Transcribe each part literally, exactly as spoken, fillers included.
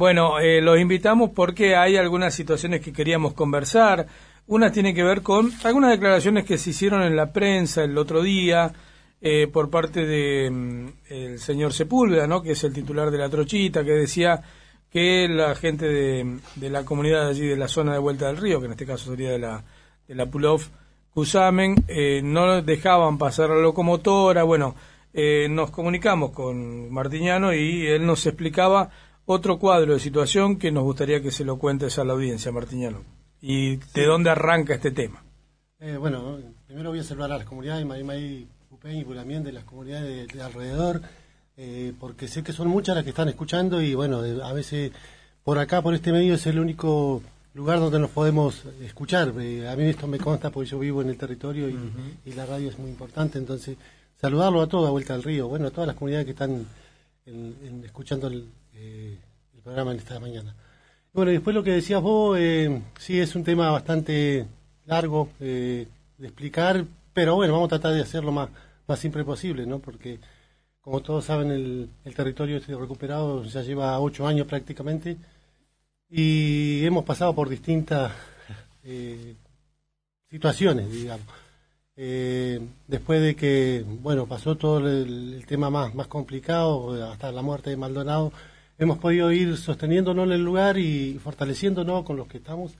Bueno, eh, los invitamos porque hay algunas situaciones que queríamos conversar. Una tiene que ver con algunas declaraciones que se hicieron en la prensa el otro día eh, por parte de mm, el señor Sepúlveda, ¿no?, que es el titular de la Trochita, que decía que la gente de, de la comunidad allí de la zona de Vuelta del Río, que en este caso sería de la de la Pull-Off Cusamen, eh, no dejaban pasar la locomotora. Bueno, eh, nos comunicamos con Martiñano y él nos explicaba otro cuadro de situación que nos gustaría que se lo cuentes a la audiencia, Martiñano. ¿Y de sí. dónde arranca este tema? Eh, bueno, primero voy a saludar a las comunidades de Marimay, Pupeñ y Pulamien, de las comunidades de, de alrededor, eh, porque sé que son muchas las que están escuchando y bueno, eh, a veces por acá, por este medio, es el único lugar donde nos podemos escuchar. Eh, a mí esto me consta porque yo vivo en el territorio y, uh-huh. y la radio es muy importante, entonces saludarlo a toda Vuelta al Río, bueno, a todas las comunidades que están en, en, escuchando el, eh, el programa en esta mañana. Bueno, y después lo que decías vos, eh, sí es un tema bastante largo eh, de explicar, pero bueno, vamos a tratar de hacerlo más, más simple posible, ¿no? Porque como todos saben, el, el territorio este recuperado ya lleva ocho años prácticamente y hemos pasado por distintas eh, situaciones, digamos. Eh, después de que, bueno, pasó todo el, el tema más, más complicado, hasta la muerte de Maldonado, hemos podido ir sosteniéndonos en el lugar y fortaleciéndonos con los que estamos.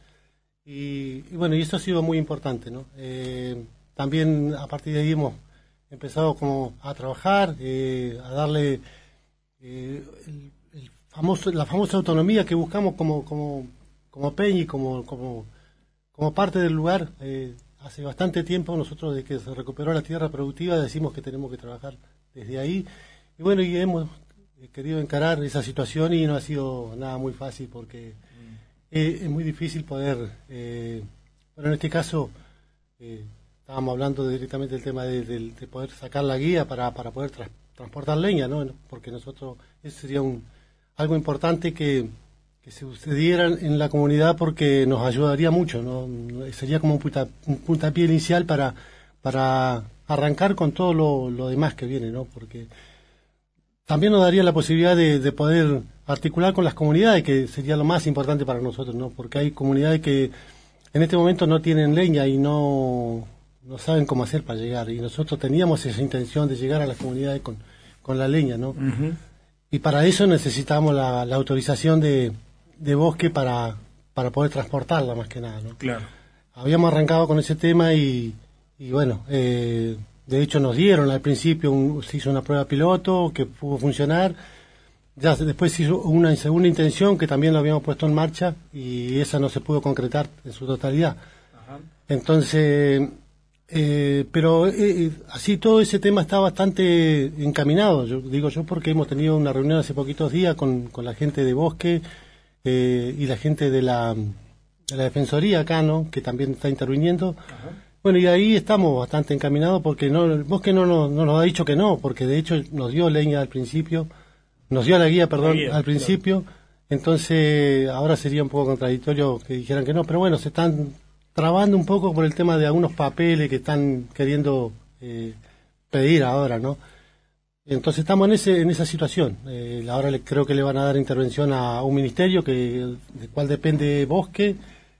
Y, y bueno, y eso ha sido muy importante, ¿no? Eh, también a partir de ahí hemos empezado como a trabajar, eh, a darle eh, el, el famoso, la famosa autonomía que buscamos como, como, como Peñi, como, como, como parte del lugar. Eh, hace bastante tiempo nosotros, desde que se recuperó la tierra productiva, decimos que tenemos que trabajar desde ahí. Y bueno, y hemos querido encarar esa situación y no ha sido nada muy fácil porque mm. es, es muy difícil poder, eh, bueno, en este caso eh, estábamos hablando directamente del tema de, de, de poder sacar la guía para, para poder tra- transportar leña, ¿no? Porque nosotros, eso sería un algo importante que, que se sucediera en la comunidad porque nos ayudaría mucho, ¿no? Sería como un, punta, un puntapié inicial para, para arrancar con todo lo, lo demás que viene, ¿no? Porque también nos daría la posibilidad de, de poder articular con las comunidades, que sería lo más importante para nosotros, ¿no? Porque hay comunidades que en este momento no tienen leña y no, no saben cómo hacer para llegar. Y nosotros teníamos esa intención de llegar a las comunidades con, con la leña, ¿no? Uh-huh. Y para eso necesitábamos la, la autorización de, de bosque para, para poder transportarla, más que nada, ¿no? Claro. Habíamos arrancado con ese tema y, y bueno, eh, de hecho nos dieron al principio, un, se hizo una prueba piloto que pudo funcionar, ya después se hizo una segunda intención que también lo habíamos puesto en marcha y esa no se pudo concretar en su totalidad. Ajá. Entonces, eh, pero eh, así todo ese tema está bastante encaminado, yo digo yo porque hemos tenido una reunión hace poquitos días con, con la gente de Bosque eh, y la gente de la, de la Defensoría acá, ¿no?, que también está interviniendo. Ajá. Bueno, y ahí estamos bastante encaminados porque no, el Bosque no, no, no nos ha dicho que no, porque de hecho nos dio leña al principio, nos dio la guía, perdón, la guía, al principio, claro. Entonces ahora sería un poco contradictorio que dijeran que no, pero bueno, se están trabando un poco por el tema de algunos papeles que están queriendo eh, pedir ahora, ¿no? Entonces estamos en ese en esa situación. Eh, ahora le, creo que le van a dar intervención a un ministerio que del cual depende Bosque.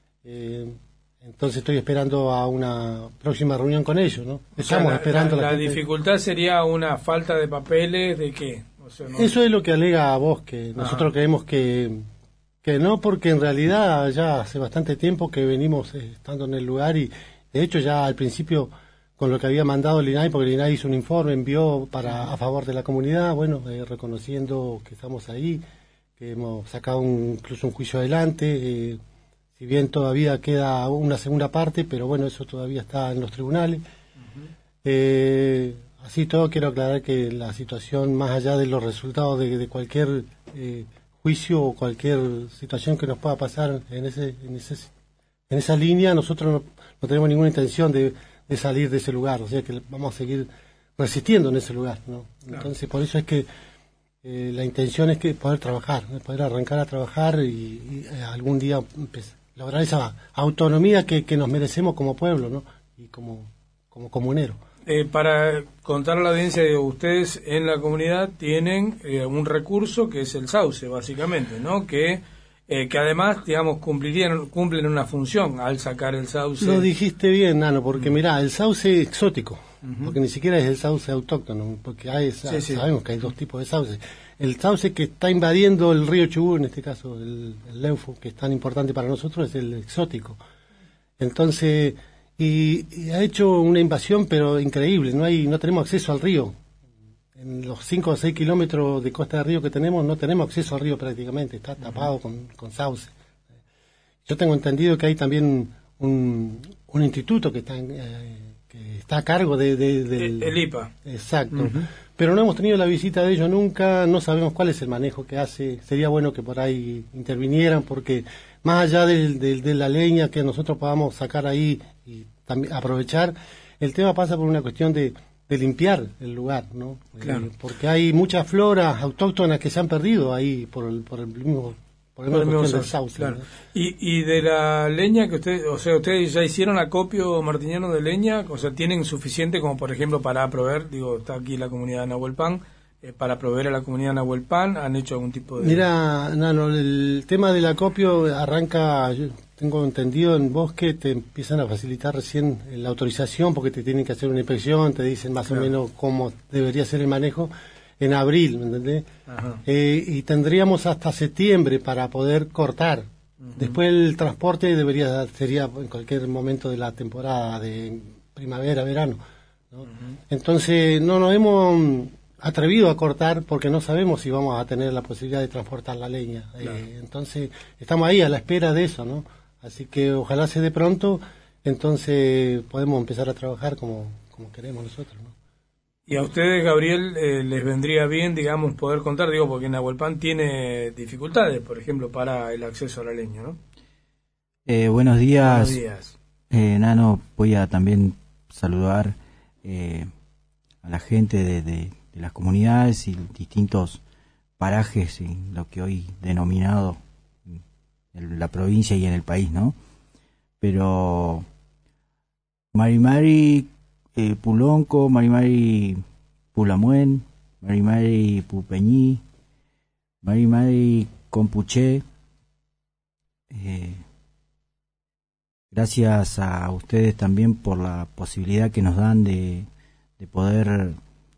Eh, Entonces estoy esperando a una próxima reunión con ellos, ¿no? Estamos o sea, la, esperando la, la, la dificultad sería una falta de papeles, ¿de qué? O sea, no... Eso es lo que alega Bosque. Nosotros Ajá. creemos que que no, porque en realidad ya hace bastante tiempo que venimos eh, estando en el lugar y de hecho ya al principio con lo que había mandado el I N A I, porque el I N A I hizo un informe, envió para a favor de la comunidad, bueno, eh, reconociendo que estamos ahí, que hemos sacado un, incluso un juicio adelante. Eh, Si bien todavía queda una segunda parte, pero bueno, eso todavía está en los tribunales. Uh-huh. Eh, así todo, quiero aclarar que la situación, más allá de los resultados de, de cualquier eh, juicio o cualquier situación que nos pueda pasar en ese, en ese, en esa línea, nosotros no, no tenemos ninguna intención de, de salir de ese lugar, o sea que vamos a seguir resistiendo en ese lugar, ¿no? Claro. Entonces, por eso es que eh, la intención es que poder trabajar, ¿no? Poder arrancar a trabajar y, y eh, algún día empezar lograr esa autonomía que, que nos merecemos como pueblo, ¿no? Y como, como comunero. eh, para contar a la audiencia de ustedes en la comunidad tienen eh, un recurso que es el sauce, básicamente, ¿no? Que eh, que además, digamos, cumplirían cumplen una función al sacar el sauce. Lo dijiste bien, Nano, porque uh-huh. mirá, el sauce exótico, uh-huh. porque ni siquiera es el sauce autóctono, porque hay sí, sí. sabemos que hay dos tipos de sauce. El sauce que está invadiendo el río Chubut, en este caso el, el Lenfu, que es tan importante para nosotros, es el exótico. Entonces, y, y ha hecho una invasión, pero increíble, no hay no tenemos acceso al río. En los cinco o seis kilómetros de costa de río que tenemos, no tenemos acceso al río prácticamente, está tapado uh-huh. con, con sauce. Yo tengo entendido que hay también un, un instituto que está, eh, que está a cargo de, de, del... El I P A. Exacto. Uh-huh. Pero no hemos tenido la visita de ellos nunca, no sabemos cuál es el manejo que hace. Sería bueno que por ahí intervinieran, porque más allá del, del, de la leña que nosotros podamos sacar ahí y también aprovechar, el tema pasa por una cuestión de, de limpiar el lugar, ¿no? Claro. Eh, porque hay muchas floras autóctonas que se han perdido ahí por el, por el mismo... Por el mismo del sauce, claro. ¿no? y, y de la leña que ustedes, o sea, ustedes ya hicieron acopio martiniano de leña, o sea, tienen suficiente como por ejemplo para proveer, digo, está aquí la comunidad de Nahuelpan, eh, para proveer a la comunidad de Nahuelpan, ¿han hecho algún tipo de...? Mira, Nano, el tema del acopio arranca, yo tengo entendido, en bosque te empiezan a facilitar recién la autorización porque te tienen que hacer una inspección, te dicen más claro. o menos cómo debería ser el manejo. En abril, ¿me entendés? Eh, y tendríamos hasta septiembre para poder cortar. Uh-huh. Después el transporte debería sería en cualquier momento de la temporada de primavera, verano, ¿no? Uh-huh. Entonces no nos hemos atrevido a cortar porque no sabemos si vamos a tener la posibilidad de transportar la leña. Claro. Eh, entonces estamos ahí a la espera de eso, ¿no? Así que ojalá se dé pronto, entonces podemos empezar a trabajar como, como queremos nosotros, ¿no? Y a ustedes, Gabriel, eh, les vendría bien, digamos, poder contar, digo, porque Nahuelpan tiene dificultades, por ejemplo, para el acceso a la leña, ¿no? Eh, buenos días. Buenos días. Eh, Nano, voy a también saludar eh, a la gente de, de, de las comunidades y distintos parajes en lo que hoy denominado en la provincia y en el país, ¿no? Pero Mari Mari Eh, Pulonco, Mari Mari Pulamuen, Mari Mari Pupeñí, Mari Mari Compuché. Eh, gracias a ustedes también por la posibilidad que nos dan de, de poder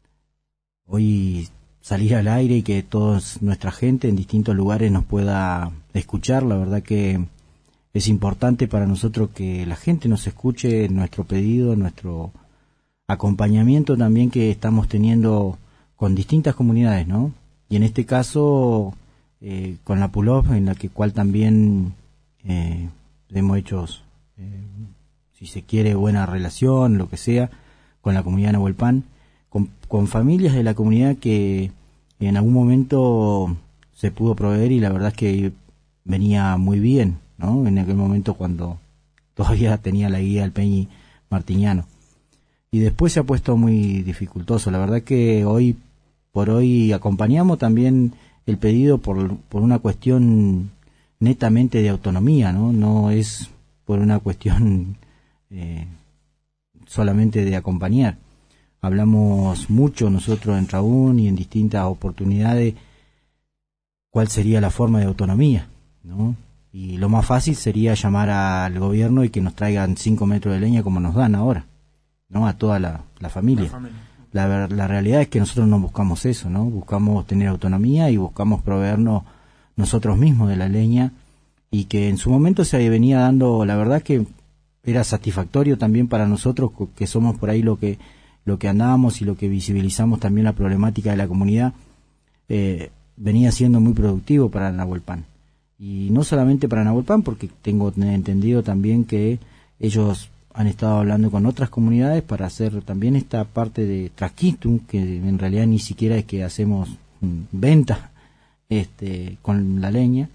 hoy salir al aire y que toda nuestra gente en distintos lugares nos pueda escuchar. La verdad que es importante para nosotros que la gente nos escuche, nuestro pedido, nuestro acompañamiento también que estamos teniendo con distintas comunidades, ¿no? Y en este caso eh, con la Pulov, en la que cual también eh, hemos hecho, eh, si se quiere, buena relación, lo que sea, con la comunidad de Nahuelpan, con, con familias de la comunidad que en algún momento se pudo proveer y la verdad es que venía muy bien, ¿no? En aquel momento cuando todavía tenía la guía del Peñi Martiniano. Y después se ha puesto muy dificultoso. La verdad que hoy por hoy acompañamos también el pedido por, por una cuestión netamente de autonomía, ¿no? No es por una cuestión eh, solamente de acompañar. Hablamos mucho nosotros en Trabún y en distintas oportunidades cuál sería la forma de autonomía, ¿no? Y lo más fácil sería llamar al gobierno y que nos traigan cinco metros de leña como nos dan ahora, ¿no? A toda la, la familia. La, familia. La, la realidad es que nosotros no buscamos eso, ¿no? Buscamos tener autonomía y buscamos proveernos nosotros mismos de la leña, y que en su momento se venía dando, la verdad que era satisfactorio también para nosotros, que somos por ahí lo que lo que andábamos y lo que visibilizamos también la problemática de la comunidad, eh, venía siendo muy productivo para Nahuelpan. Y no solamente para Nahuelpan, porque tengo entendido también que ellos han estado hablando con otras comunidades para hacer también esta parte de Trasquintu, que en realidad ni siquiera es que hacemos venta este, con la leña.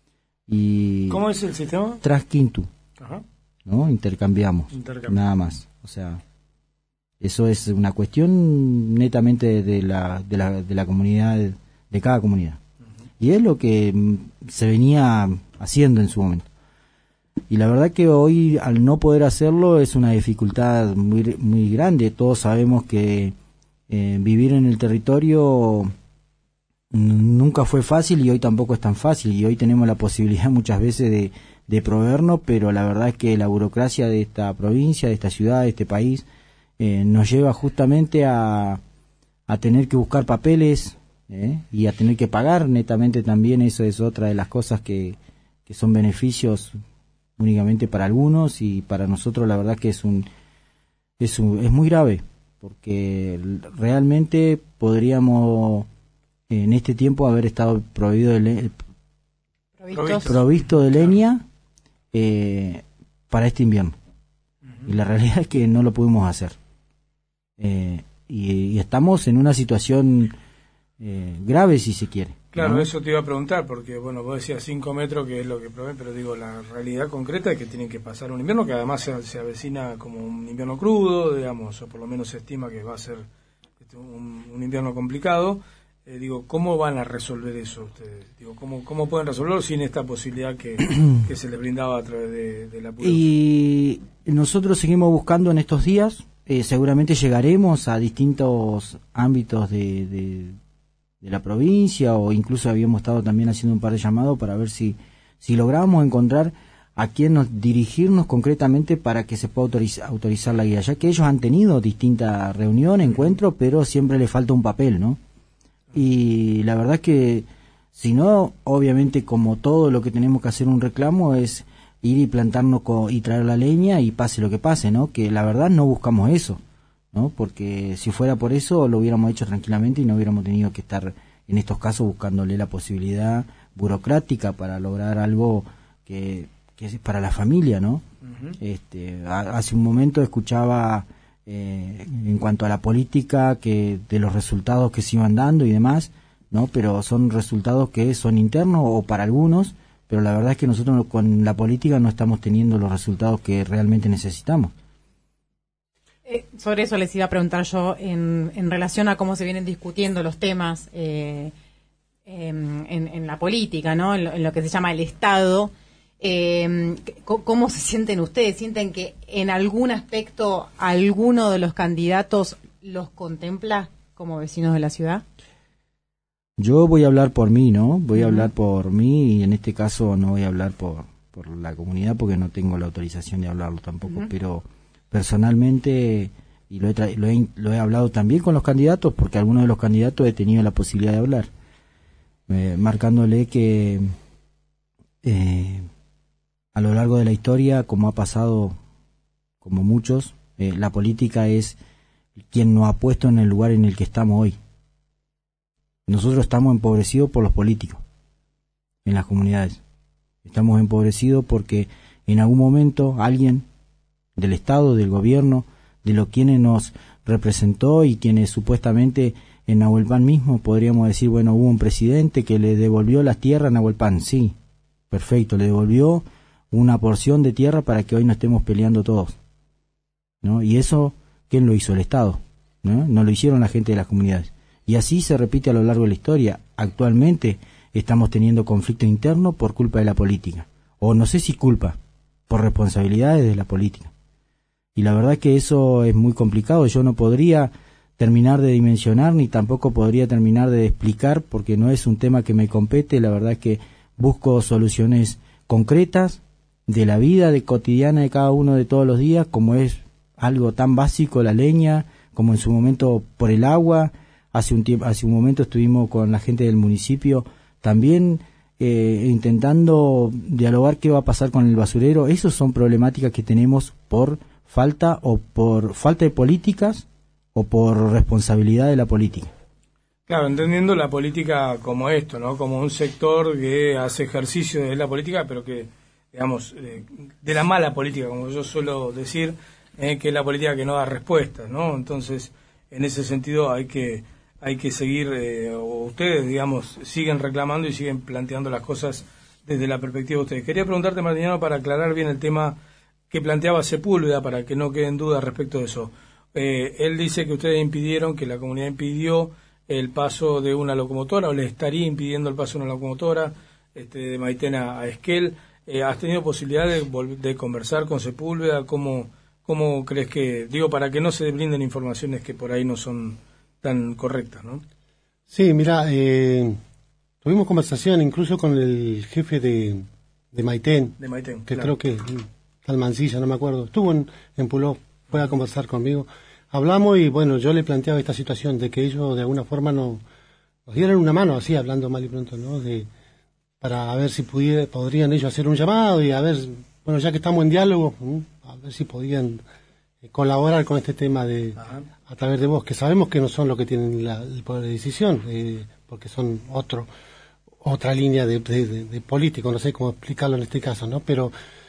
Y ¿cómo es el sistema? Trasquintu. Ajá. ¿No? Intercambiamos, Intercambiamos, nada más. O sea, eso es una cuestión netamente de la, de la, de la comunidad, de, de cada comunidad. Uh-huh. Y es lo que se venía haciendo en su momento. Y la verdad que hoy, al no poder hacerlo, es una dificultad muy, muy grande. Todos sabemos que eh, vivir en el territorio nunca fue fácil y hoy tampoco es tan fácil. Y hoy tenemos la posibilidad muchas veces de, de proveernos, pero la verdad es que la burocracia de esta provincia, de esta ciudad, de este país, eh, nos lleva justamente a, a tener que buscar papeles eh, y a tener que pagar netamente también. Eso es otra de las cosas que, que son beneficios únicamente para algunos, y para nosotros la verdad que es un es un, es muy grave, porque realmente podríamos en este tiempo haber estado prohibido de le, provisto de leña eh, para este invierno. Uh-huh. Y la realidad es que no lo pudimos hacer. Eh, y, y estamos en una situación eh, grave, si se quiere. Claro, ¿no? Eso te iba a preguntar, porque bueno, vos decías cinco metros, que es lo que probé, pero digo, la realidad concreta es que tienen que pasar un invierno que además se, se avecina como un invierno crudo, digamos, o por lo menos se estima que va a ser este, un, un invierno complicado. Eh, digo, ¿cómo van a resolver eso ustedes? Digo, ¿cómo, cómo pueden resolverlo sin esta posibilidad que, que se les brindaba a través de, de la pura? Y nosotros seguimos buscando en estos días, eh, seguramente llegaremos a distintos ámbitos de... de de la provincia, o incluso habíamos estado también haciendo un par de llamados para ver si, si logramos encontrar a quién nos dirigirnos concretamente para que se pueda autorizar, autorizar la guía, ya que ellos han tenido distintas reuniones, encuentros, pero siempre le falta un papel, ¿no? Y la verdad es que, si no, obviamente como todo lo que tenemos que hacer un reclamo es ir y plantarnos co- y traer la leña y pase lo que pase, ¿no? Que la verdad no buscamos eso, ¿no? Porque si fuera por eso lo hubiéramos hecho tranquilamente y no hubiéramos tenido que estar en estos casos buscándole la posibilidad burocrática para lograr algo que, que es para la familia, ¿no? Uh-huh. Este, a, hace un momento escuchaba eh, en cuanto a la política que de los resultados que se iban dando y demás, ¿no? Pero son resultados que son internos o para algunos, pero la verdad es que nosotros con la política no estamos teniendo los resultados que realmente necesitamos. Eh, sobre eso les iba a preguntar yo en, en relación a cómo se vienen discutiendo los temas eh, eh, en, en la política, ¿no? En lo, en lo que se llama el Estado. Eh, ¿Cómo se sienten ustedes? ¿Sienten que en algún aspecto alguno de los candidatos los contempla como vecinos de la ciudad? Yo voy a hablar por mí, ¿no? Voy uh-huh. a hablar por mí, y en este caso no voy a hablar por, por la comunidad porque no tengo la autorización de hablarlo tampoco, uh-huh. pero personalmente, y lo he, tra- lo, he, lo he hablado también con los candidatos, porque algunos de los candidatos he tenido la posibilidad de hablar, eh, marcándole que eh, a lo largo de la historia, como ha pasado, como muchos, eh, la política es quien nos ha puesto en el lugar en el que estamos hoy. Nosotros estamos empobrecidos por los políticos en las comunidades. Estamos empobrecidos porque en algún momento alguien del Estado, del gobierno, de los quienes nos representó y quienes supuestamente en Nahuelpan mismo podríamos decir, bueno, hubo un presidente que le devolvió las tierras a Nahuelpan, sí, perfecto, le devolvió una porción de tierra para que hoy no estemos peleando todos, ¿no? Y eso, ¿quién lo hizo? El Estado, ¿no? No lo hicieron la gente de las comunidades. Y así se repite a lo largo de la historia. Actualmente estamos teniendo conflicto interno por culpa de la política, o no sé si culpa, por responsabilidades de la política. Y la verdad que eso es muy complicado. Yo no podría terminar de dimensionar, ni tampoco podría terminar de explicar, porque no es un tema que me compete. La verdad es que busco soluciones concretas de la vida de cotidiana de cada uno de todos los días, como es algo tan básico, la leña, como en su momento por el agua. Hace un tiempo, hace un momento estuvimos con la gente del municipio también eh, intentando dialogar qué va a pasar con el basurero. Esas son problemáticas que tenemos por falta o por falta de políticas o por responsabilidad de la política. Claro, entendiendo la política como esto, ¿no? Como un sector que hace ejercicio de la política, pero que, digamos, eh, de la mala política, como yo suelo decir, eh, que es la política que no da respuestas, ¿no? Entonces, en ese sentido hay que hay que seguir, eh, o ustedes, digamos, siguen reclamando y siguen planteando las cosas desde la perspectiva de ustedes. Quería preguntarte, Martiniano, para aclarar bien el tema que planteaba Sepúlveda, para que no queden dudas respecto de eso. Eh, él dice que ustedes impidieron, que la comunidad impidió el paso de una locomotora, o le estaría impidiendo el paso de una locomotora este, de Maitena a Esquel. Eh, ¿Has tenido posibilidad de, de conversar con Sepúlveda? ¿Cómo, ¿Cómo crees que, digo, para que no se brinden informaciones que por ahí no son tan correctas, ¿no? Sí, mira, eh, tuvimos conversación incluso con el jefe de, de Maitén, de Maitén que claro. creo que tal Mancilla, no me acuerdo, estuvo en, en Puló, fue a conversar conmigo. Hablamos y bueno, yo le planteaba esta situación de que ellos de alguna forma no, nos dieran una mano, así hablando mal y pronto, ¿no? De, para ver si pudiera, podrían ellos hacer un llamado y a ver, bueno, ya que estamos en diálogo, a ver si podían colaborar con este tema de Ajá. a través de vos, que sabemos que no son los que tienen la, el poder de decisión, eh, porque son otro otra línea de, de, de, de político, no sé cómo explicarlo en este caso, ¿no? Pero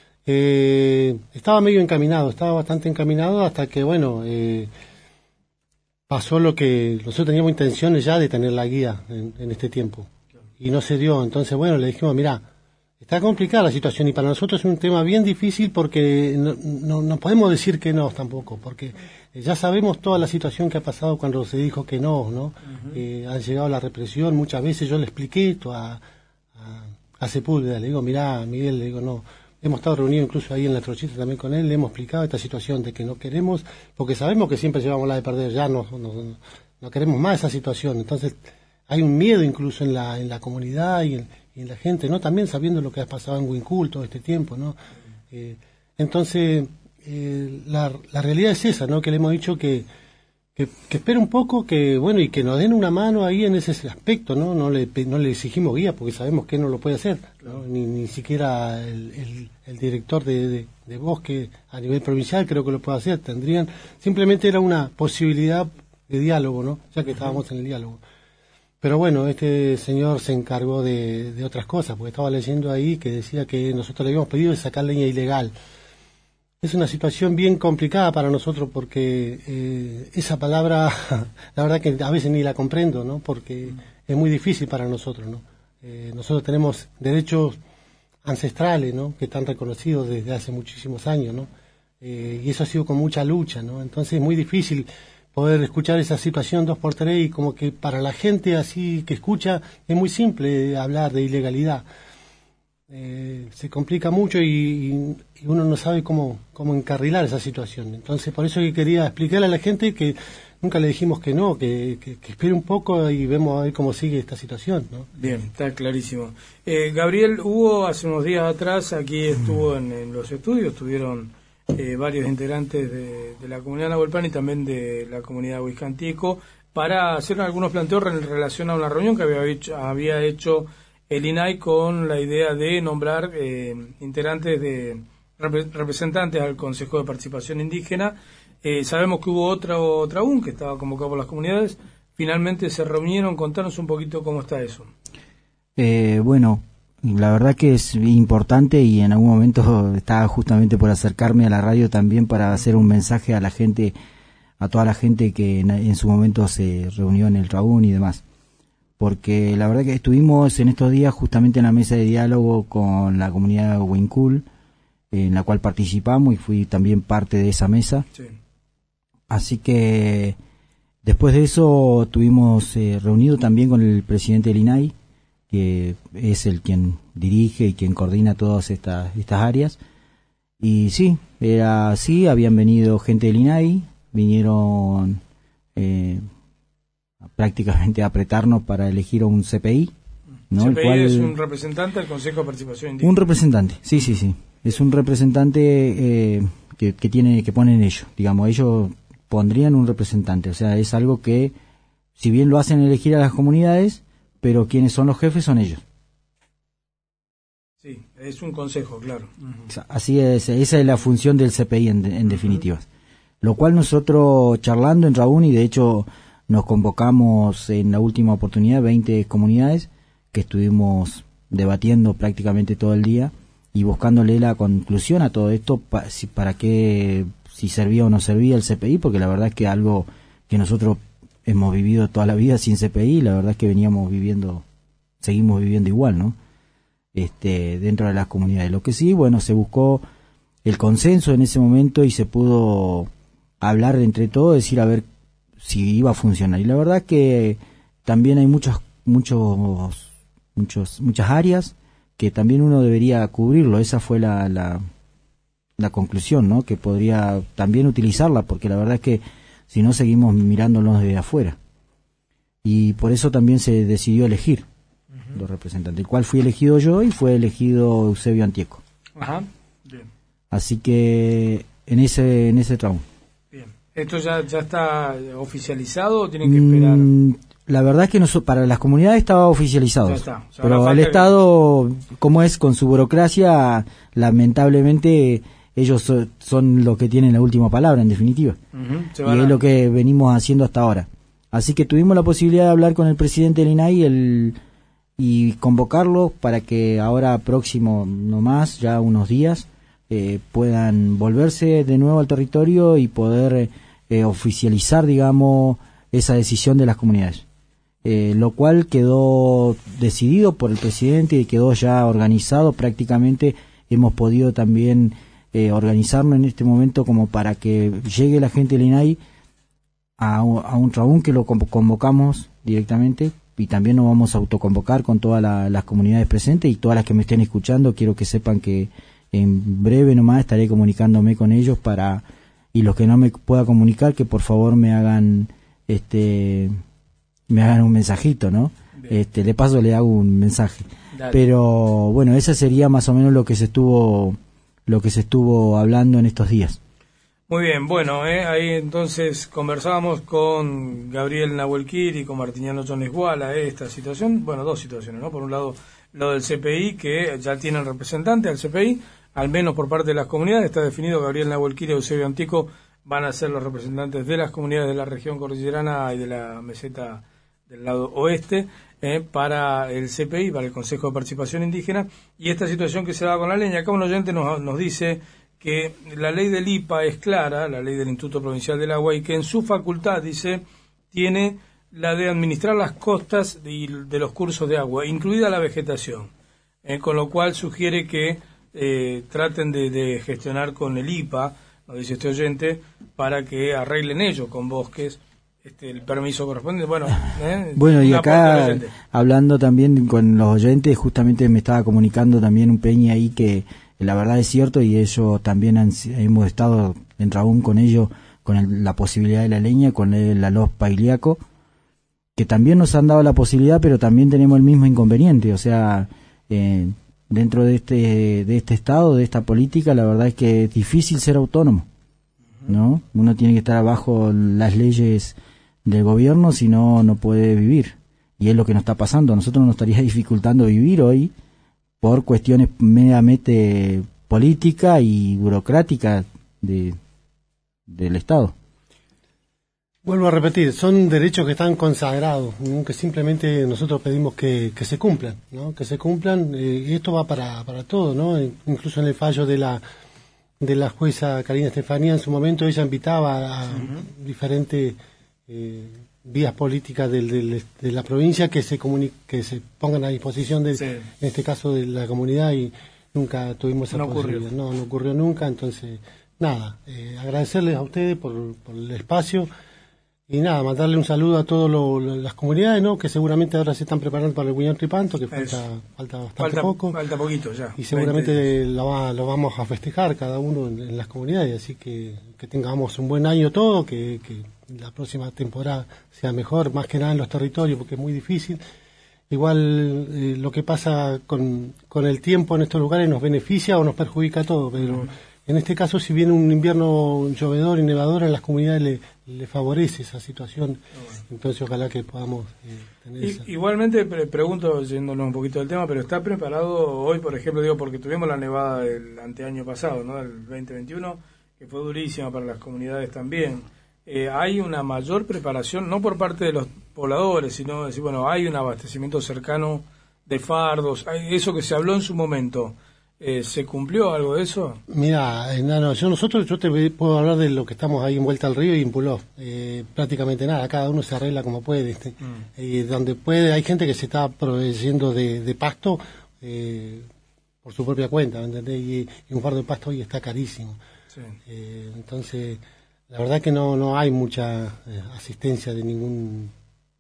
eh, estaba medio encaminado, estaba bastante encaminado hasta que, bueno, eh, pasó lo que nosotros teníamos intenciones ya de tener la guía en, en este tiempo. Y no se dio, entonces bueno, le dijimos, mirá, está complicada la situación y para nosotros es un tema bien difícil porque no, no, no podemos decir que no tampoco, porque ya sabemos toda la situación que ha pasado cuando se dijo que no, ¿no? Uh-huh. Eh, ha llegado la represión, muchas veces yo le expliqué esto a, a, a Sepúlveda, le digo, mirá, Miguel, le digo, no, hemos estado reunidos incluso ahí en la Trochita también con él, le hemos explicado esta situación de que no queremos, porque sabemos que siempre llevamos la de perder, ya no, no, no queremos más esa situación, entonces hay un miedo incluso en la en la comunidad y en, y en la gente, ¿no? También sabiendo lo que ha pasado en Huincul todo este tiempo, ¿no? Eh, entonces, eh, la, la realidad es esa, ¿no? Que le hemos dicho que, que, que espere un poco, que bueno, y que nos den una mano ahí en ese aspecto, ¿no? No le, no le exigimos guía porque sabemos que no lo puede hacer, ¿no? Ni, ni siquiera el, el, el director de, de, de bosque a nivel provincial creo que lo puede hacer, tendrían, simplemente era una posibilidad de diálogo, ¿no? Ya que estábamos en el diálogo. Pero bueno, este señor se encargó de, de otras cosas, porque estaba leyendo ahí que decía que nosotros le habíamos pedido de sacar leña ilegal. Es una situación bien complicada para nosotros porque eh, esa palabra, la verdad que a veces ni la comprendo, ¿no? Porque es muy difícil para nosotros, ¿no? Eh, nosotros tenemos derechos ancestrales, ¿no? Que están reconocidos desde hace muchísimos años, ¿no? Eh, y eso ha sido con mucha lucha, ¿no? Entonces es muy difícil poder escuchar esa situación dos por tres y como que para la gente así que escucha es muy simple hablar de ilegalidad. Eh, se complica mucho y, y uno no sabe cómo, cómo encarrilar esa situación. Entonces por eso que quería explicarle a la gente que nunca le dijimos que no, que, que, que espere un poco y vemos a ver cómo sigue esta situación, ¿no? Bien, está clarísimo. Eh, Gabriel, hubo hace unos días atrás, aquí estuvo en, en los estudios, estuvieron Eh, varios integrantes de, de la comunidad nahuelpan y también de la comunidad huizcantico para hacer algunos planteos en relación a una reunión que había hecho, había hecho el I N A I con la idea de nombrar eh, integrantes de rep- representantes al Consejo de Participación Indígena. Eh, sabemos que hubo otra otra U N que estaba convocado por las comunidades. Finalmente se reunieron. Contanos un poquito cómo está eso. Eh, bueno, la verdad que es importante y en algún momento estaba justamente por acercarme a la radio también para hacer un mensaje a la gente, a toda la gente que en, en su momento se reunió en el Raún y demás. Porque la verdad que estuvimos en estos días justamente en la mesa de diálogo con la comunidad de Huincul, en la cual participamos y fui también parte de esa mesa. Sí. Así que después de eso estuvimos eh, reunidos también con el presidente del I N A I, que es el quien dirige y quien coordina todas estas estas áreas. Y sí, era así, habían venido gente del I N A I, vinieron eh, prácticamente a apretarnos para elegir un C P I, ¿no? C P I el cual, es un representante del Consejo de Participación Indígena. Un representante, sí, sí, sí. Es un representante eh, que, que tiene que ponen ellos, digamos, ellos pondrían un representante, o sea, es algo que, si bien lo hacen elegir a las comunidades, pero quienes son los jefes son ellos. Sí, es un consejo, claro. Uh-huh. Así es, esa es la función del C P I en, en definitiva. Uh-huh. Lo cual nosotros charlando en Raún, y de hecho nos convocamos en la última oportunidad veinte comunidades que estuvimos debatiendo prácticamente todo el día y buscándole la conclusión a todo esto, pa, si, para qué, si servía o no servía el C P I, porque la verdad es que algo que nosotros hemos vivido toda la vida sin C P I, la verdad es que veníamos viviendo, seguimos viviendo igual, ¿no? Este, dentro de las comunidades. Lo que sí, bueno, se buscó el consenso en ese momento y se pudo hablar entre todos, decir a ver si iba a funcionar. Y la verdad que también hay muchos, muchos, muchos, muchas áreas que también uno debería cubrirlo. Esa fue la, la, la conclusión, ¿no? Que podría también utilizarla, porque la verdad es que si no seguimos mirándonos desde afuera. Y por eso también se decidió elegir uh-huh. los representantes, el cual fui elegido yo y fue elegido Eusebio Antieco. Ajá, bien. Así que en ese en ese tramo. Bien. ¿Esto ya, ya está oficializado o tienen que esperar? Mm, la verdad es que no, para las comunidades estaba oficializado. Ya está. O sea, pero el Estado, que... como es con su burocracia, lamentablemente ellos so, son los que tienen la última palabra, en definitiva. Uh-huh. Y es a... lo que venimos haciendo hasta ahora. Así que tuvimos la posibilidad de hablar con el presidente del I N A I el, y convocarlos para que ahora próximo, no más, ya unos días, eh, puedan volverse de nuevo al territorio y poder eh, oficializar, digamos, esa decisión de las comunidades. Eh, lo cual quedó decidido por el presidente y quedó ya organizado. Prácticamente hemos podido también eh, organizarnos en este momento como para que llegue la gente del I N A I a, a un trabún que lo convocamos directamente, y también nos vamos a autoconvocar con todas la, las comunidades presentes, y todas las que me estén escuchando quiero que sepan que en breve nomás estaré comunicándome con ellos para, y los que no me pueda comunicar, que por favor me hagan este me hagan un mensajito, ¿no? Bien. Este, de paso le hago un mensaje. Dale. Pero bueno, ese sería más o menos lo que se estuvo lo que se estuvo hablando en estos días. Muy bien, bueno, eh, ahí entonces conversábamos con Gabriel Nahuelquir y con Martiniano Jonesguala eh, esta situación, bueno, dos situaciones, ¿no? Por un lado, lo del C P I, que ya tienen representante al C P I, al menos por parte de las comunidades, está definido. Gabriel Nahuelquir y Eusebio Antieco van a ser los representantes de las comunidades de la región cordillerana y de la meseta del lado oeste, eh, para el C P I, para el Consejo de Participación Indígena, y esta situación que se da con la leña. Acá un oyente nos, nos dice que la ley del I P A es clara, la ley del Instituto Provincial del Agua, y que en su facultad, dice, tiene la de administrar las costas de, de los cursos de agua, incluida la vegetación, eh, con lo cual sugiere que eh, traten de, de gestionar con el I P A, nos dice este oyente, para que arreglen ellos con bosques este, el permiso correspondiente. Bueno, ¿eh? Bueno, y acá hablando también con los oyentes, justamente me estaba comunicando también un peña ahí que la verdad es cierto, y ellos también han, hemos estado en Trabún con ellos, con el, la posibilidad de la leña, con el Aloz Pagliaco, que también nos han dado la posibilidad, pero también tenemos el mismo inconveniente. O sea, eh, dentro de este de este estado, de esta política, la verdad es que es difícil ser autónomo, ¿no? Uno tiene que estar abajo las leyes del gobierno, si no, no puede vivir. Y es lo que nos está pasando. A nosotros nos estaría dificultando vivir hoy por cuestiones meramente políticas y burocráticas de, del Estado. Vuelvo a repetir, son derechos que están consagrados, ¿no? Que simplemente nosotros pedimos que, que se cumplan, ¿no? Que se cumplan, eh, y esto va para, para todo, ¿no? Incluso en el fallo de la de la jueza Karina Estefanía, en su momento ella invitaba a uh-huh. diferentes eh, vías políticas del, del, de la provincia que se comuni- que se pongan a disposición de, sí. en este caso de la comunidad, y nunca tuvimos esa no posibilidad. Ocurrió. No, no ocurrió nunca, entonces, nada, eh, agradecerles a ustedes por, por el espacio. Y nada, mandarle un saludo a todas las comunidades, ¿no? Que seguramente ahora se están preparando para el Guiñón Tripanto, que falta, falta bastante falta, poco. Falta poquito ya. Y seguramente lo, va, lo vamos a festejar cada uno en, en las comunidades, así que que tengamos un buen año todo, que, que la próxima temporada sea mejor, más que nada en los territorios, porque es muy difícil. Igual eh, lo que pasa con, con el tiempo en estos lugares nos beneficia o nos perjudica a todos, pero... Uh-huh. En este caso, si viene un invierno llovedor y nevador, en las comunidades le, le favorece esa situación. Bueno. Entonces, ojalá que podamos eh, tener y, esa... Igualmente, pre- pregunto, yéndonos un poquito del tema, pero ¿está preparado hoy, por ejemplo, digo, porque tuvimos la nevada del anteaño pasado, ¿no? El veinte veintiuno, que fue durísima para las comunidades también. Eh, ¿Hay una mayor preparación, no por parte de los pobladores, sino decir, bueno, hay un abastecimiento cercano de fardos, hay eso que se habló en su momento? Eh, ¿Se cumplió algo de eso? Mira, no, no, yo nosotros yo te puedo hablar de lo que estamos ahí en Vuelta al Río y en Puló. Eh, prácticamente nada, cada uno se arregla como puede. Este, mm. eh, donde puede, hay gente que se está proveyendo de, de pasto eh, por su propia cuenta, ¿me entendés? Y, y un fardo de pasto hoy está carísimo. Sí. Eh, entonces, la verdad que no no hay mucha eh, asistencia de ningún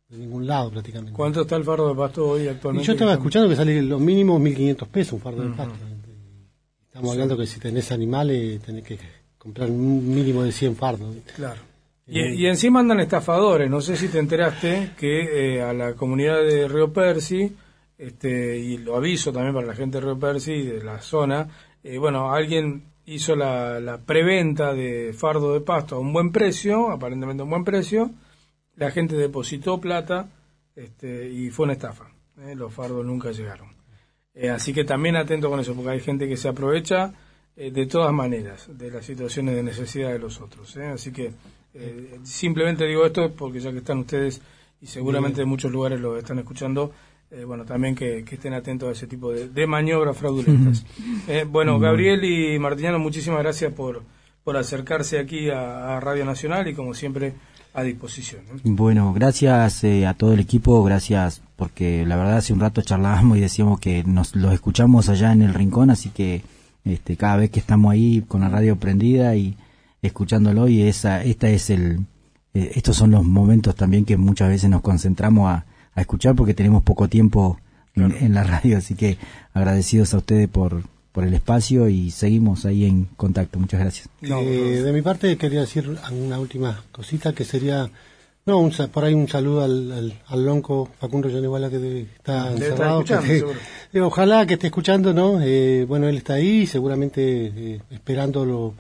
de ningún lado prácticamente. ¿Cuánto está el fardo de pasto hoy actualmente? Y yo estaba escuchando que sale los mínimos mil quinientos pesos un fardo uh-huh. de pasto. Estamos sí. hablando que si tenés animales tenés que comprar un mínimo de cien fardos. Claro. Y, y encima andan estafadores. No sé si te enteraste que eh, a la comunidad de Río Percy, este, y lo aviso también para la gente de Río Percy y de la zona, eh, bueno, alguien hizo la, la preventa de fardo de pasto a un buen precio, aparentemente a un buen precio, la gente depositó plata este, y fue una estafa. Eh, los fardos nunca llegaron. Eh, así que también atento con eso, porque hay gente que se aprovecha eh, de todas maneras de las situaciones de necesidad de los otros. Eh. Así que Eh, simplemente digo esto porque ya que están ustedes y seguramente en muchos lugares lo están escuchando, eh, bueno, también que, que estén atentos a ese tipo de, de maniobras fraudulentas. Eh, bueno, Gabriel y Martiniano, muchísimas gracias por, por acercarse aquí a, a Radio Nacional y como siempre a disposición. ¿eh? Bueno, gracias eh, a todo el equipo, gracias porque la verdad hace un rato charlábamos y decíamos que nos los escuchamos allá en el rincón, así que este, cada vez que estamos ahí con la radio prendida y escuchándolo, y esa esta es el eh, estos son los momentos también que muchas veces nos concentramos a, a escuchar porque tenemos poco tiempo en, claro. en la radio, así que agradecidos a ustedes por por el espacio y seguimos ahí en contacto. Muchas gracias. Eh, de mi parte quería decir una última cosita que sería no un, por ahí un saludo al, al, al lonco Facundo Yaneguala que está Debe encerrado, estar que escuchando, te, eh, ojalá que esté escuchando, ¿no? Eh, bueno, él está ahí seguramente eh, esperándolo.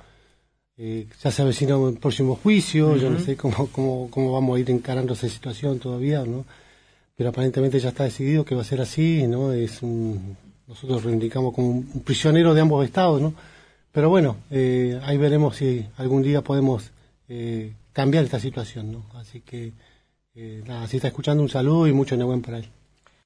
Eh, ya se avecina el próximo juicio, uh-huh. yo no sé cómo, cómo, cómo vamos a ir encarando esa situación todavía, ¿no? Pero aparentemente ya está decidido que va a ser así, ¿no? Es un, nosotros reivindicamos como un, un prisionero de ambos estados, ¿no? Pero bueno, eh, ahí veremos si algún día podemos eh, cambiar esta situación, ¿no? Así que, eh, nada, si está escuchando, un saludo y mucho Nehuen para él.